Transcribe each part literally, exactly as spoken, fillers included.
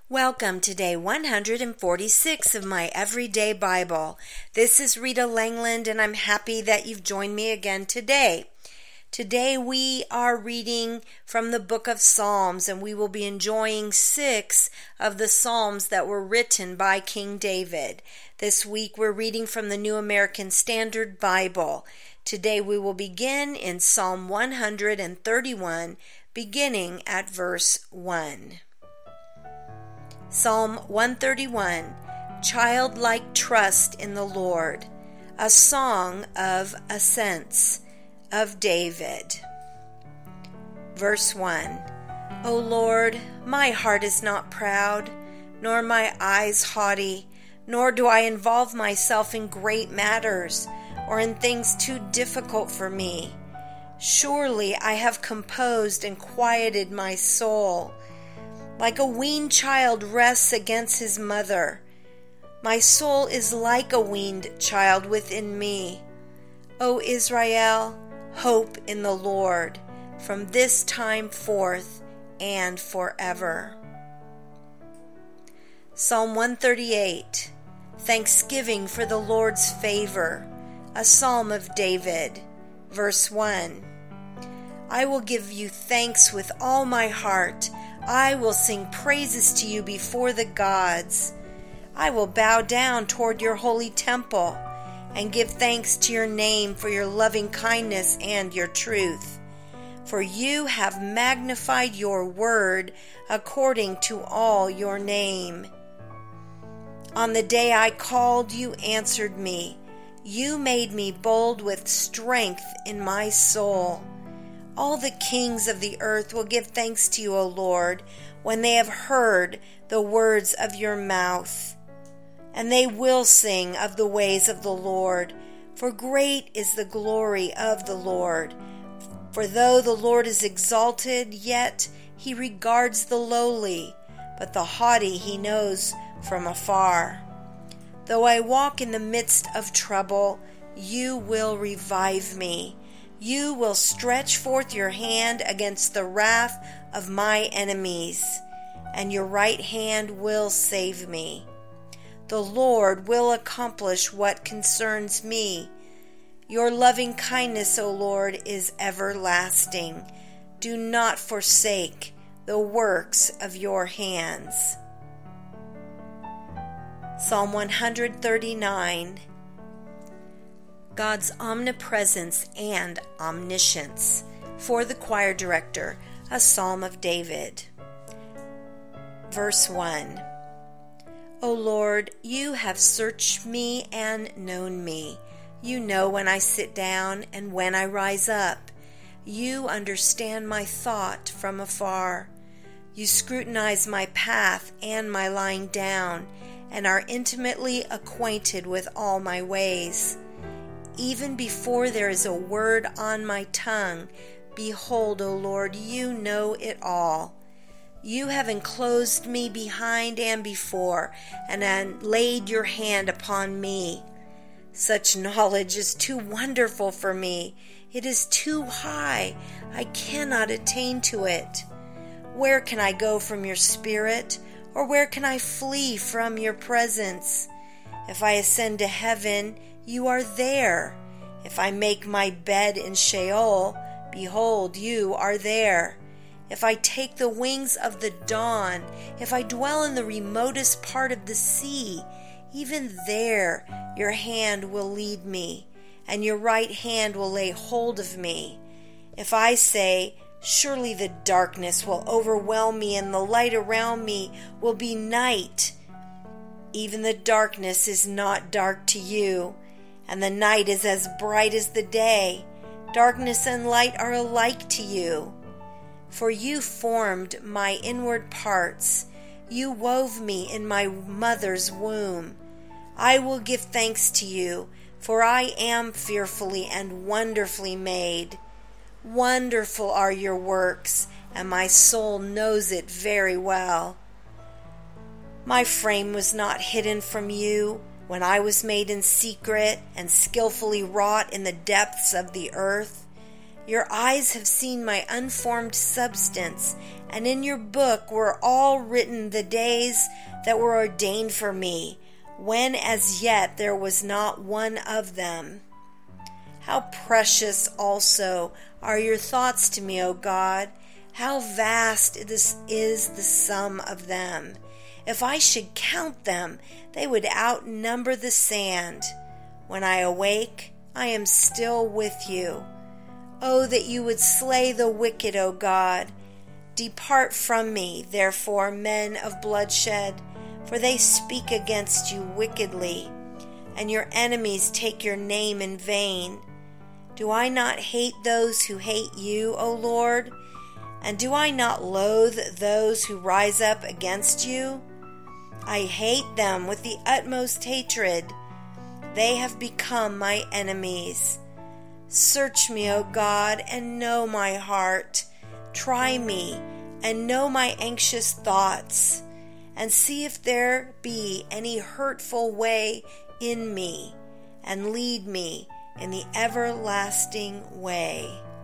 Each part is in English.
Welcome to day one hundred forty-six of my Everyday Bible. This is Rita Langland, and I'm happy that you've joined me again today. Today we are reading from the book of Psalms, and we will be enjoying six of the Psalms that were written by King David. This week we're reading from the New American Standard Bible. Today we will begin in Psalm one hundred thirty-one, beginning at verse one. Psalm one thirty-one, Childlike Trust in the Lord, a song of ascents of David. Verse one, O Lord, my heart is not proud, nor my eyes haughty, nor do I involve myself in great matters, or in things too difficult for me. Surely I have composed and quieted my soul, like a weaned child rests against his mother. My soul is like a weaned child within me. O Israel, hope in the Lord, from this time forth and forever. Psalm one thirty-eight, Thanksgiving for the Lord's favor, a psalm of David. Verse one, I will give you thanks with all my heart. I will sing praises to you before the gods. I will bow down toward your holy temple and give thanks to your name for your loving kindness and your truth. For you have magnified your word according to all your name. On the day I called, you answered me. You made me bold with strength in my soul. All the kings of the earth will give thanks to you, O Lord, when they have heard the words of your mouth. And they will sing of the ways of the Lord, for great is the glory of the Lord. For though the Lord is exalted, yet he regards the lowly, but the haughty he knows from afar. Though I walk in the midst of trouble, you will revive me. You will stretch forth your hand against the wrath of my enemies, and your right hand will save me. The Lord will accomplish what concerns me. Your loving kindness, O Lord, is everlasting. Do not forsake the works of your hands. Psalm one thirty-nine, God's omnipresence and omniscience. For the choir director, a psalm of David. Verse one, O Lord, you have searched me and known me. You know when I sit down and when I rise up. You understand my thought from afar. You scrutinize my path and my lying down, and are intimately acquainted with all my ways. Even before there is a word on my tongue, behold, O Lord, you know it all. You have enclosed me behind and before, and then laid your hand upon me. Such knowledge is too wonderful for me. It is too high. I cannot attain to it. Where can I go from your spirit, or where can I flee from your presence? If I ascend to heaven, you are there. If I make my bed in Sheol, behold, you are there. If I take the wings of the dawn, if I dwell in the remotest part of the sea, even there your hand will lead me, and your right hand will lay hold of me. If I say, surely the darkness will overwhelm me, and the light around me will be night, even the darkness is not dark to you, and the night is as bright as the day. Darkness and light are alike to you. For you formed my inward parts. You wove me in my mother's womb. I will give thanks to you, for I am fearfully and wonderfully made. Wonderful are your works, and my soul knows it very well. My frame was not hidden from you when I was made in secret and skillfully wrought in the depths of the earth. Your eyes have seen my unformed substance, and in your book were all written the days that were ordained for me, when as yet there was not one of them. How precious also are your thoughts to me, O God! How vast this is the sum of them! If I should count them, they would outnumber the sand. When I awake, I am still with you. Oh, that you would slay the wicked, O God! Depart from me, therefore, men of bloodshed, for they speak against you wickedly, and your enemies take your name in vain. Do I not hate those who hate you, O Lord? And do I not loathe those who rise up against you? I hate them with the utmost hatred. They have become my enemies. Search me, O God, and know my heart. Try me, and know my anxious thoughts, and see if there be any hurtful way in me, and lead me in the everlasting way.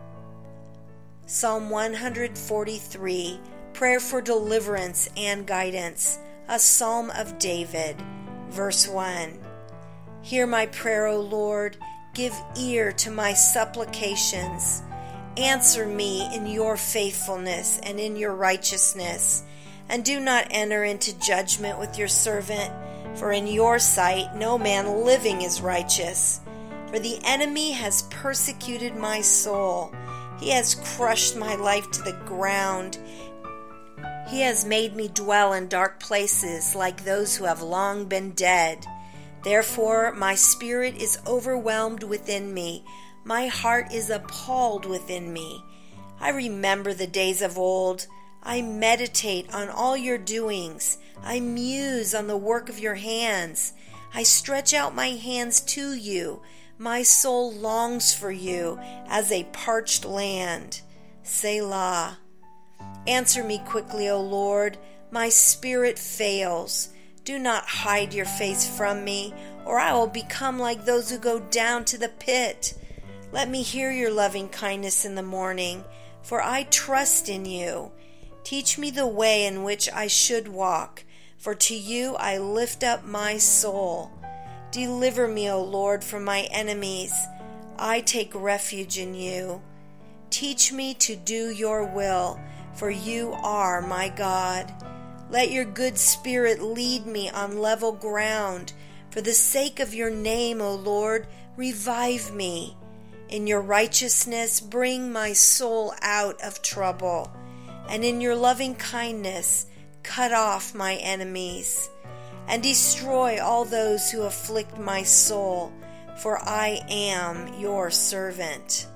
Psalm one forty-three, Prayer for Deliverance and Guidance, a Psalm of David, verse one. Hear my prayer, O Lord. Give ear to my supplications. Answer me in your faithfulness and in your righteousness, and do not enter into judgment with your servant, for in your sight no man living is righteous. For the enemy has persecuted my soul. He has crushed my life to the ground. He has made me dwell in dark places like those who have long been dead. Therefore my spirit is overwhelmed within me. My heart is appalled within me. I remember the days of old. I meditate on all your doings. I muse on the work of your hands. I stretch out my hands to you. My soul longs for you as a parched land. Selah. Answer me quickly, O Lord. My spirit fails. Do not hide your face from me, or I will become like those who go down to the pit. Let me hear your loving kindness in the morning, for I trust in you. Teach me the way in which I should walk, for to you I lift up my soul. Deliver me, O Lord, from my enemies. I take refuge in you. Teach me to do your will, for you are my God. Let your good spirit lead me on level ground. For the sake of your name, O Lord, revive me. In your righteousness, bring my soul out of trouble. And in your loving kindness, cut off my enemies. And destroy all those who afflict my soul, for I am your servant.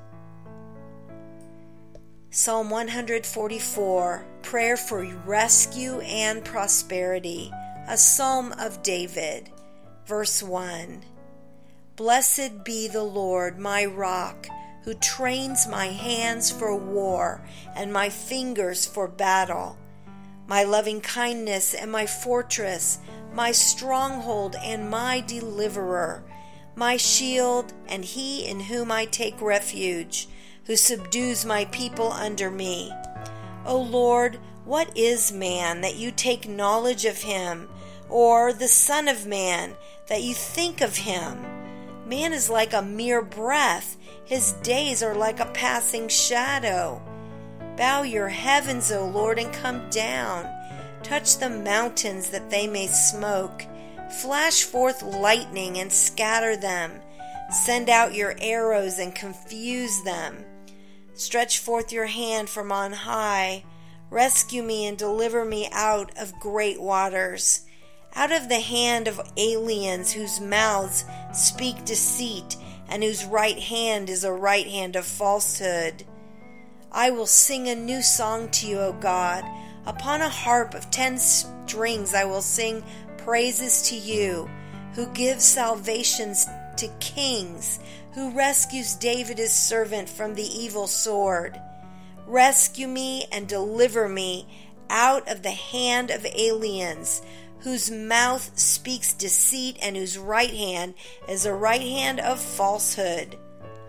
Psalm one forty-four, Prayer for Rescue and Prosperity, a Psalm of David, verse one. Blessed be the Lord, my rock, who trains my hands for war and my fingers for battle. My loving kindness and my fortress, my stronghold and my deliverer, my shield and he in whom I take refuge, who subdues my people under me. O Lord, what is man that you take knowledge of him, or the son of man that you think of him? Man is like a mere breath. His days are like a passing shadow. Bow your heavens, O Lord, and come down. Touch the mountains that they may smoke. Flash forth lightning and scatter them. Send out your arrows and confuse them. Stretch forth your hand from on high. Rescue me and deliver me out of great waters, out of the hand of aliens whose mouths speak deceit and whose right hand is a right hand of falsehood. I will sing a new song to you, O God. Upon a harp of ten strings I will sing praises to you, who gives salvations to kings, who rescues David his servant from the evil sword. Rescue me and deliver me out of the hand of aliens, whose mouth speaks deceit and whose right hand is a right hand of falsehood.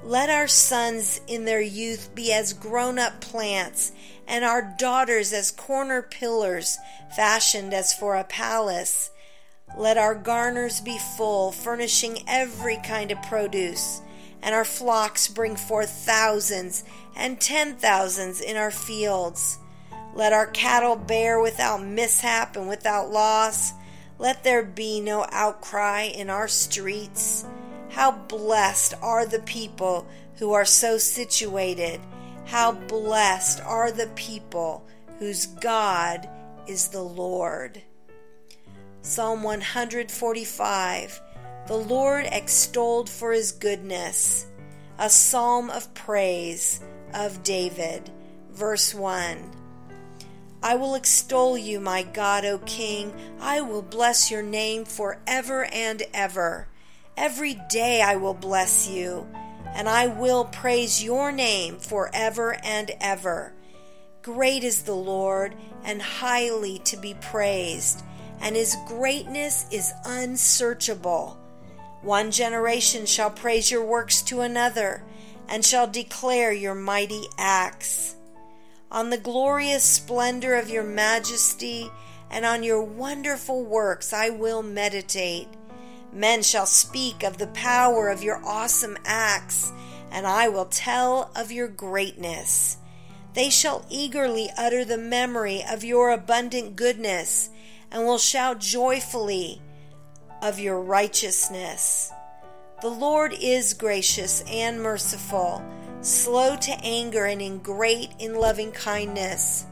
Let our sons in their youth be as grown-up plants, and our daughters as corner pillars, fashioned as for a palace. Let our garners be full, furnishing every kind of produce, and our flocks bring forth thousands and ten thousands in our fields. Let our cattle bear without mishap and without loss. Let there be no outcry in our streets. How blessed are the people who are so situated. How blessed are the people whose God is the Lord. Psalm one forty-five. The Lord extolled for his goodness. A psalm of praise of David. Verse one. I will extol you, my God, O King. I will bless your name forever and ever. Every day I will bless you, and I will praise your name forever and ever. Great is the Lord, and highly to be praised, and his greatness is unsearchable. One generation shall praise your works to another, and shall declare your mighty acts. On the glorious splendor of your majesty, and on your wonderful works I will meditate. Men shall speak of the power of your awesome acts, and I will tell of your greatness. They shall eagerly utter the memory of your abundant goodness, and will shout joyfully of your righteousness. The Lord is gracious and merciful, slow to anger, and in great in loving kindness.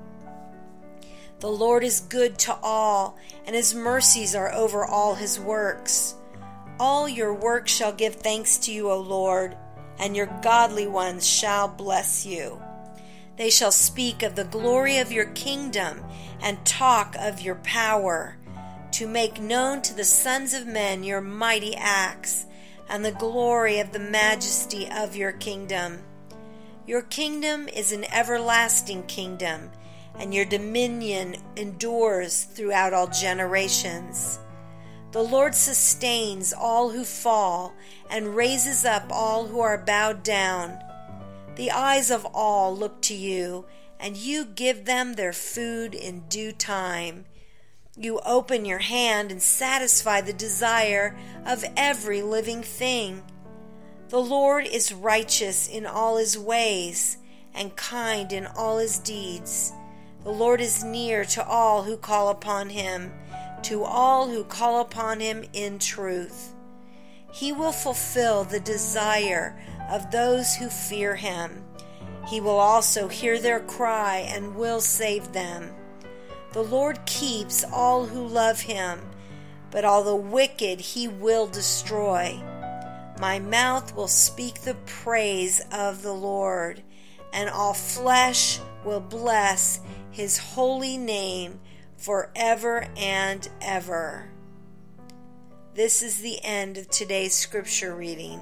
The Lord is good to all, and his mercies are over all his works. All your works shall give thanks to you, O Lord, and your godly ones shall bless you. They shall speak of the glory of your kingdom and talk of your power, to make known to the sons of men your mighty acts and the glory of the majesty of your kingdom. Your kingdom is an everlasting kingdom, and your dominion endures throughout all generations. The Lord sustains all who fall and raises up all who are bowed down. The eyes of all look to you, and you give them their food in due time. You open your hand and satisfy the desire of every living thing. The Lord is righteous in all his ways, and kind in all his deeds. The Lord is near to all who call upon him, to all who call upon him in truth. He will fulfill the desire of those who fear him. He will also hear their cry and will save them. The Lord keeps all who love him, but all the wicked he will destroy. My mouth will speak the praise of the Lord, and all flesh will bless his holy name forever and ever. This is the end of today's scripture reading.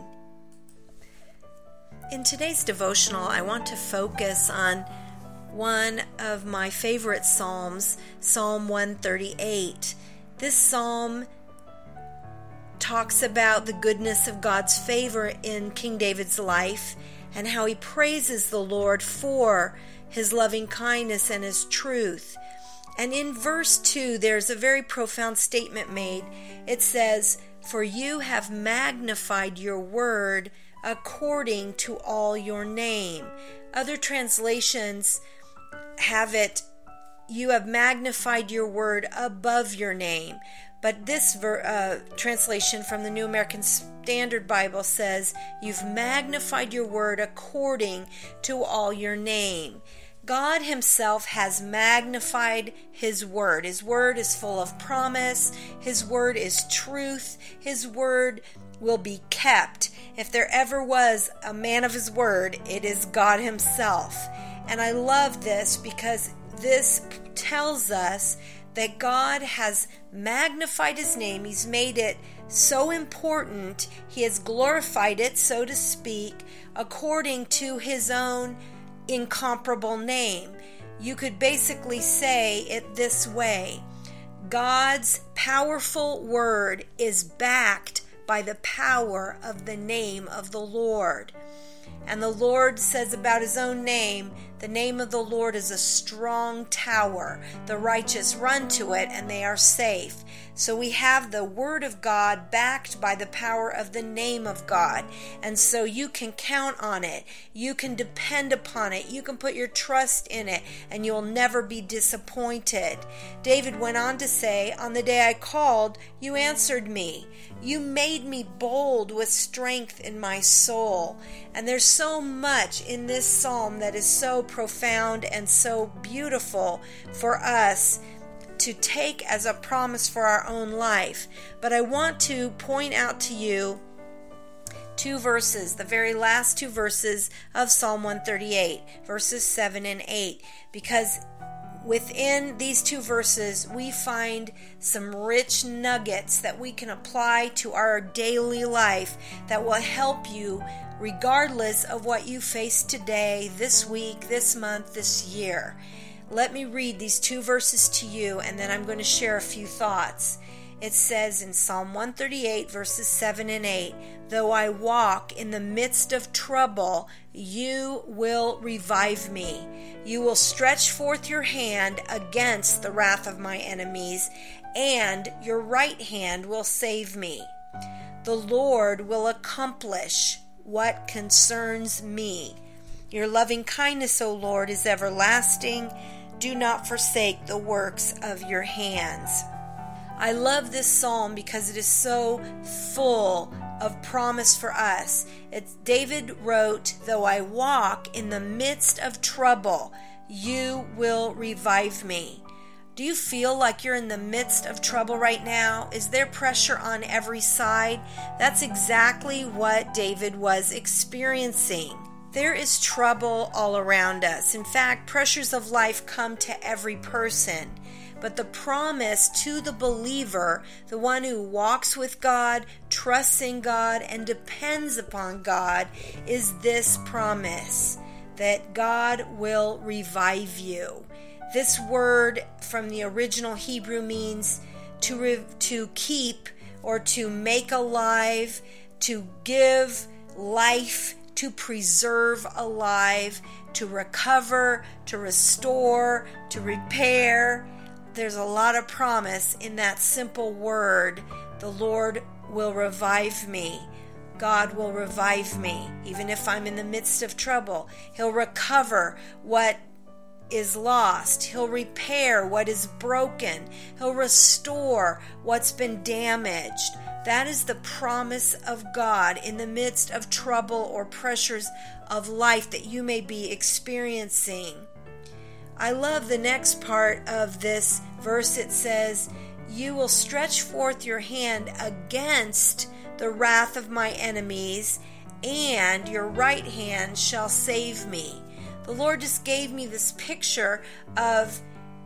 In today's devotional, I want to focus on one of my favorite psalms, Psalm one thirty-eight. This psalm talks about the goodness of God's favor in King David's life and how he praises the Lord for his loving kindness and his truth. And in verse two, there's a very profound statement made. It says, "For you have magnified your word according to all your name." Other translations have it, "You have magnified your word above your name." But this ver- uh, translation from the New American Standard Bible says, "You've magnified your word according to all your name." God himself has magnified his word. His word is full of promise. His word is truth. His word will be kept. If there ever was a man of his word, it is God himself. And I love this because this tells us that God has magnified his name. He's made it so important. He has glorified it, so to speak, according to his own incomparable name. You could basically say it this way: God's powerful word is backed by the power of the name of the Lord. And the Lord says about his own name, the name of the Lord is a strong tower. The righteous run to it and they are safe. So we have the word of God backed by the power of the name of God. And so you can count on it. You can depend upon it. You can put your trust in it and you'll never be disappointed. David went on to say, on the day I called, you answered me. You made me bold with strength in my soul. And there's so much in this psalm that is so profound and so beautiful for us to take as a promise for our own life. But I want to point out to you two verses, the very last two verses of Psalm one thirty-eight, verses seven and eight, because within these two verses we find some rich nuggets that we can apply to our daily life that will help you regardless of what you face today, this week, this month, this year. Let me read these two verses to you, and then I'm going to share a few thoughts. It says in Psalm one thirty-eight, verses seven and eight, though I walk in the midst of trouble, you will revive me. You will stretch forth your hand against the wrath of my enemies, and your right hand will save me. The Lord will accomplish what concerns me. Your loving kindness, O Lord, is everlasting. Do not forsake the works of your hands. I love this psalm because it is so full of promise for us. It's, David wrote, though I walk in the midst of trouble, you will revive me. Do you feel like you're in the midst of trouble right now? Is there pressure on every side? That's exactly what David was experiencing. There is trouble all around us. In fact, pressures of life come to every person. But the promise to the believer, the one who walks with God, trusts in God, and depends upon God, is this promise that God will revive you. This word from the original Hebrew means to re- to keep or to make alive, to give life, to preserve alive, to recover, to restore, to repair. There's a lot of promise in that simple word. The Lord will revive me. God will revive me. Even if I'm in the midst of trouble, He'll recover what is lost. He'll repair what is broken. He'll restore what's been damaged. That is the promise of God in the midst of trouble or pressures of life that you may be experiencing. I love the next part of this verse. It says, you will stretch forth your hand against the wrath of my enemies, and your right hand shall save me. The Lord just gave me this picture of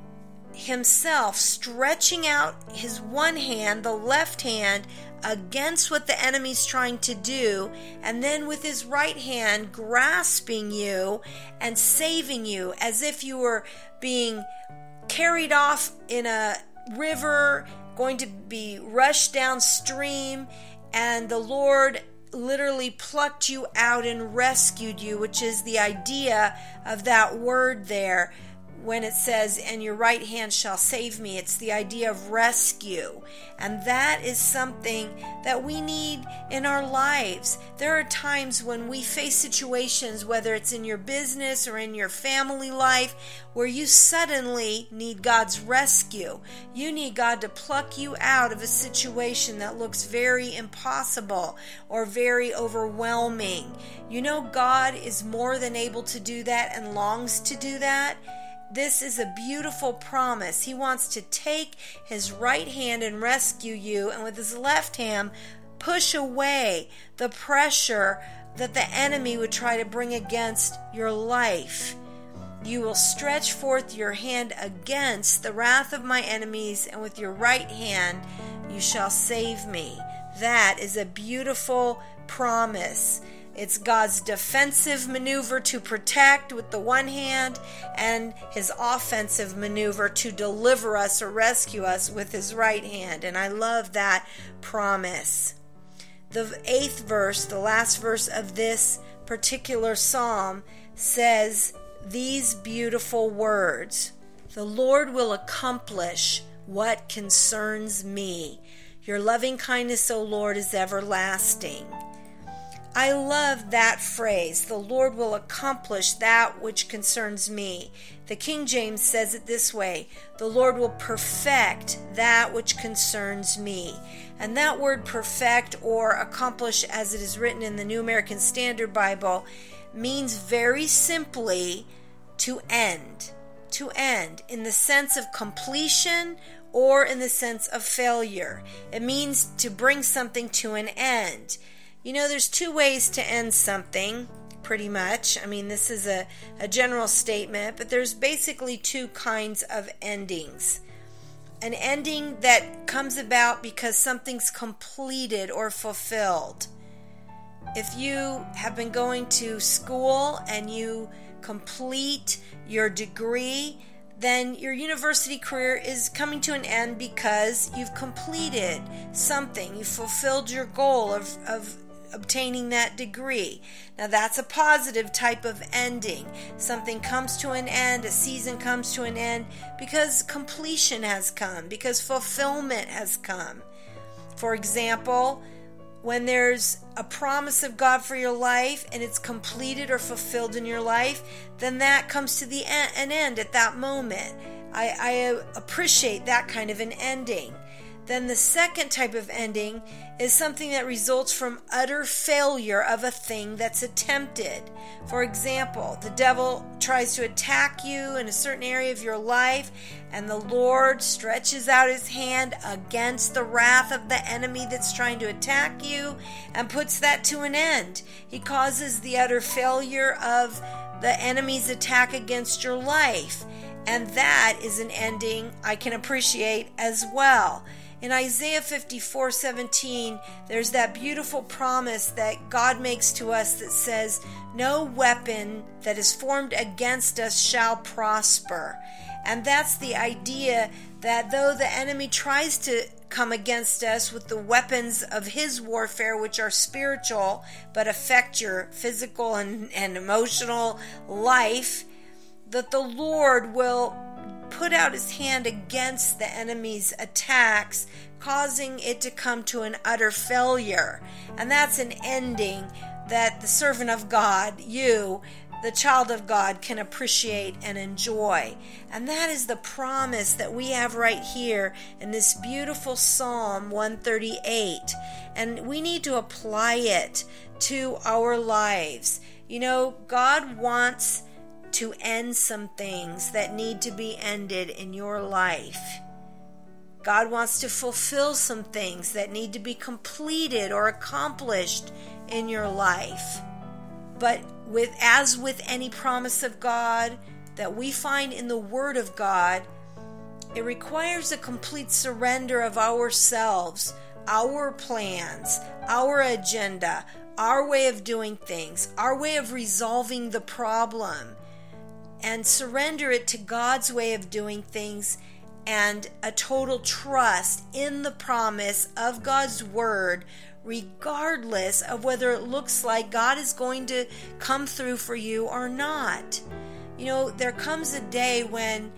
Himself stretching out His one hand, the left hand, against what the enemy's trying to do, and then with His right hand grasping you and saving you as if you were being carried off in a river, going to be rushed downstream, and the Lord literally plucked you out and rescued you, which is the idea of that word there. When it says, and your right hand shall save me, it's the idea of rescue. And that is something that we need in our lives. There are times when we face situations, whether it's in your business or in your family life, where you suddenly need God's rescue. You need God to pluck you out of a situation that looks very impossible or very overwhelming. You know, God is more than able to do that and longs to do that. This is a beautiful promise. He wants to take His right hand and rescue you, and with His left hand push away the pressure that the enemy would try to bring against your life. You will stretch forth your hand against the wrath of my enemies, and with your right hand you shall save me. That is a beautiful promise. It's God's defensive maneuver to protect with the one hand, and His offensive maneuver to deliver us or rescue us with His right hand. And I love that promise. The eighth verse, the last verse of this particular psalm says these beautiful words: "The Lord will accomplish what concerns me. Your loving kindness, O Lord, is everlasting." I love that phrase, "The Lord will accomplish that which concerns me." The King James says it this way: "The Lord will perfect that which concerns me." And that word perfect, or accomplish as it is written in the New American Standard Bible, means very simply to end. To end in the sense of completion or in the sense of failure. It means to bring something to an end. You know, there's two ways to end something, pretty much. I mean, this is a, a general statement, but there's basically two kinds of endings. An ending that comes about because something's completed or fulfilled. If you have been going to school and you complete your degree, then your university career is coming to an end because you've completed something. You've fulfilled your goal of, of obtaining that degree. Now that's a positive type of ending. Something comes to an end, a season comes to an end because completion has come, because fulfillment has come. For example, when there's a promise of God for your life and it's completed or fulfilled in your life, then that comes to the en- an end at that moment. I, I appreciate that kind of an ending. Then the second type of ending is something that results from utter failure of a thing that's attempted. For example, the devil tries to attack you in a certain area of your life, and the Lord stretches out his hand against the wrath of the enemy that's trying to attack you and puts that to an end. He causes the utter failure of the enemy's attack against your life, and that is an ending I can appreciate as well. In Isaiah fifty-four seventeen, there's that beautiful promise that God makes to us that says, "No weapon that is formed against us shall prosper." And that's the idea that though the enemy tries to come against us with the weapons of his warfare, which are spiritual but affect your physical and, and emotional life, that the Lord will put out his hand against the enemy's attacks, causing it to come to an utter failure. And that's an ending that the servant of God, you, the child of God, can appreciate and enjoy. And that is the promise that we have right here in this beautiful Psalm one thirty-eight. And we need to apply it to our lives. You know, God wants to end some things that need to be ended in your life. God wants to fulfill some things that need to be completed or accomplished in your life. But with as with any promise of God that we find in the Word of God, it requires a complete surrender of ourselves, our plans, our agenda, our way of doing things, our way of resolving the problem, and surrender it to God's way of doing things, and a total trust in the promise of God's Word, regardless of whether it looks like God is going to come through for you or not. You know, there comes a day when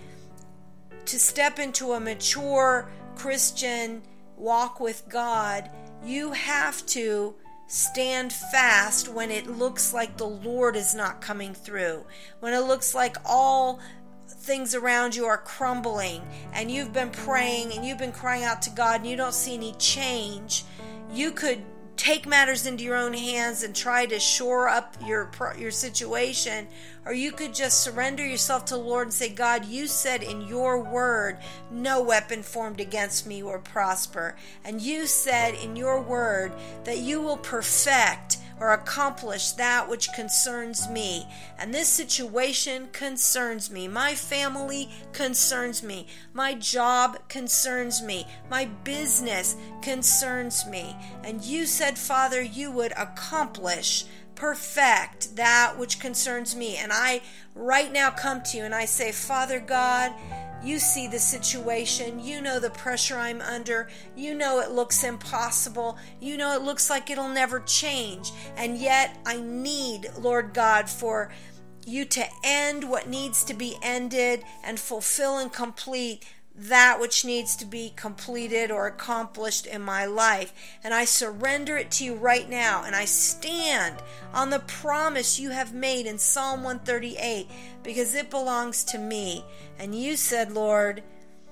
to step into a mature Christian walk with God, you have to stand fast when it looks like the Lord is not coming through. When it looks like all things around you are crumbling and you've been praying and you've been crying out to God and you don't see any change, you could take matters into your own hands and try to shore up your your situation, or you could just surrender yourself to the Lord and say, God, you said in your word, no weapon formed against me will prosper. And you said in your word that you will perfect or accomplish that which concerns me. And this situation concerns me. My family concerns me. My job concerns me. My business concerns me. And you said, Father, you would accomplish, perfect that which concerns me. And I right now come to you and I say, Father God, You see the situation. You know the pressure I'm under. You know it looks impossible. You know it looks like it'll never change. And yet I need, Lord God, for you to end what needs to be ended and fulfill and complete that which needs to be completed or accomplished in my life. And I surrender it to you right now. And I stand on the promise you have made in Psalm one thirty-eight, because it belongs to me. And you said, Lord,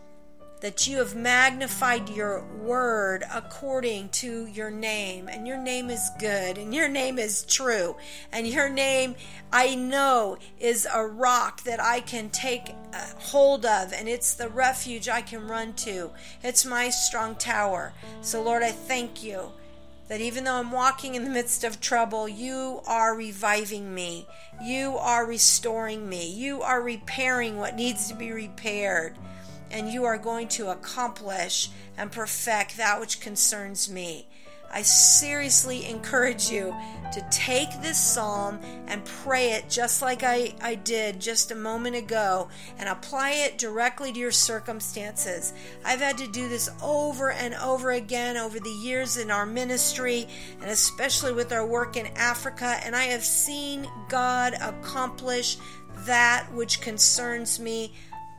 that you have magnified your word according to your name. And your name is good, and your name is true. And your name, I know, is a rock that I can take hold of, and it's the refuge I can run to. It's my strong tower. So Lord, I thank you that even though I'm walking in the midst of trouble, you are reviving me. You are restoring me. You are repairing what needs to be repaired. And you are going to accomplish and perfect that which concerns me. I seriously encourage you to take this psalm and pray it just like I, I did just a moment ago, and apply it directly to your circumstances. I've had to do this over and over again over the years in our ministry, and especially with our work in Africa, and I have seen God accomplish that which concerns me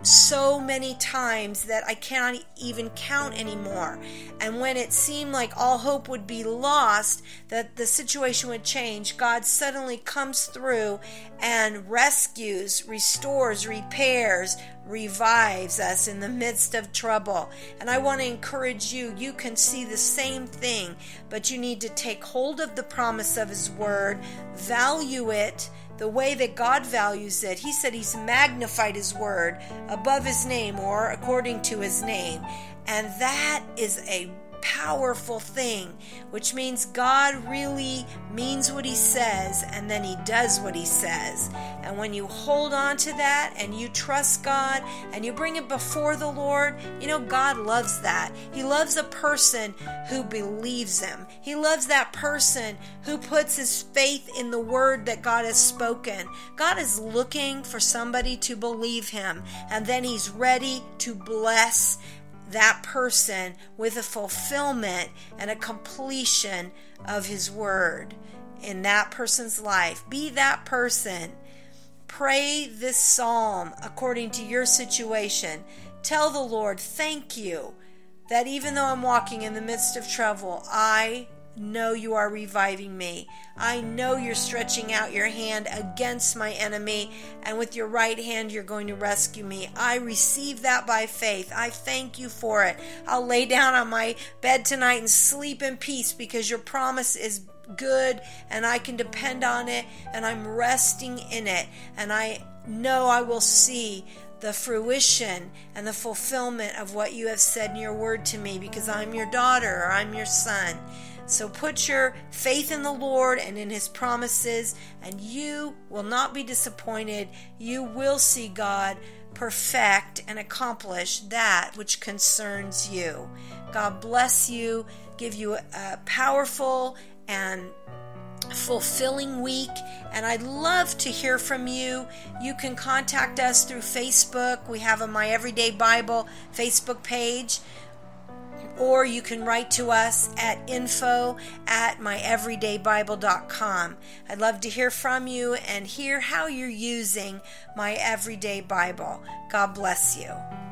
so many times that I cannot even count anymore. And when it seemed like all hope would be lost, that the situation would change, God suddenly comes through and rescues, restores, repairs, revives us in the midst of trouble. And I want to encourage you, you can see the same thing, but you need to take hold of the promise of His word, value it the way that God values it. He said He's magnified His word above His name, or according to His name. And that is a powerful thing, which means God really means what He says, and then He does what He says. And when you hold on to that and you trust God and you bring it before the Lord, you know, God loves that. He loves a person who believes Him. He loves that person who puts his faith in the word that God has spoken. God is looking for somebody to believe Him, and then He's ready to bless that person with a fulfillment and a completion of His word in that person's life. Be that person. Pray this psalm according to your situation. Tell the Lord, thank you that even though I'm walking in the midst of trouble, I know you are reviving me. I know you're stretching out your hand against my enemy, and with your right hand you're going to rescue me. I receive that by faith. I thank you for it. I'll lay down on my bed tonight and sleep in peace, because your promise is good and I can depend on it, and I'm resting in it, and I know I will see the fruition and the fulfillment of what you have said in your word to me, because I'm your daughter, or I'm your son. So put your faith in the Lord and in His promises, and you will not be disappointed. You will see God perfect and accomplish that which concerns you. God bless you, give you a powerful and fulfilling week, and I'd love to hear from you. You can contact us through Facebook. We have a My Everyday Bible Facebook page. Or you can write to us at info at my everyday bible dot com. I'd love to hear from you and hear how you're using My Everyday Bible. God bless you.